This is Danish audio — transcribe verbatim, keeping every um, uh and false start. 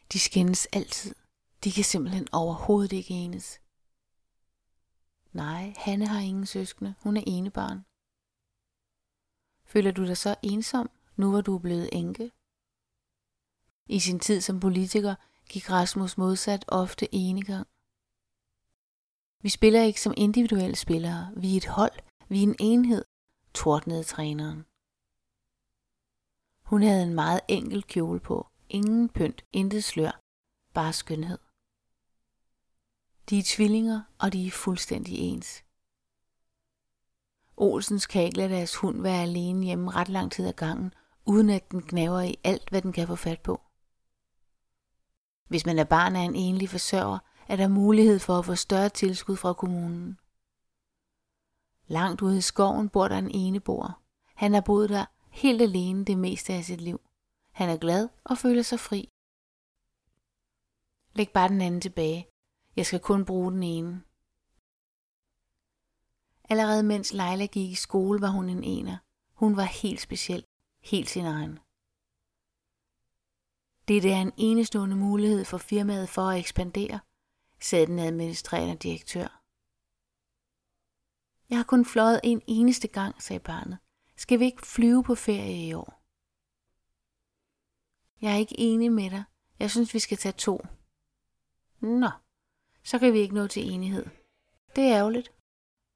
De skændes altid. De kan simpelthen overhovedet ikke enes. Nej, Hanne har ingen søskende. Hun er enebarn. Føler du dig så ensom, nu hvor du er blevet enke? I sin tid som politiker gik Rasmus modsat ofte enegang. Vi spiller ikke som individuelle spillere. Vi er et hold. Vi er en enhed, tordnede træneren. Hun havde en meget enkel kjole på. Ingen pynt, intet slør. Bare skønhed. De er tvillinger, og de er fuldstændig ens. Olsens kan ikke lade deres hund være alene hjemme ret lang tid ad gangen, uden at den gnaver i alt, hvad den kan få fat på. Hvis man er barn af en enlig forsørger, er der mulighed for at få større tilskud fra kommunen. Langt ude i skoven bor der en eneboer. Han har boet der helt alene det meste af sit liv. Han er glad og føler sig fri. Læg bare den anden tilbage. Jeg skal kun bruge den ene. Allerede mens Leila gik i skole, var hun en ener. Hun var helt speciel. Helt sin egen. Det er en enestående mulighed for firmaet for at ekspandere, sagde den administrerende direktør. Jeg har kun fløjet en eneste gang, sagde barnet. Skal vi ikke flyve på ferie i år? Jeg er ikke enig med dig. Jeg synes, vi skal tage to. Nå, så kan vi ikke nå til enighed. Det er ærgerligt.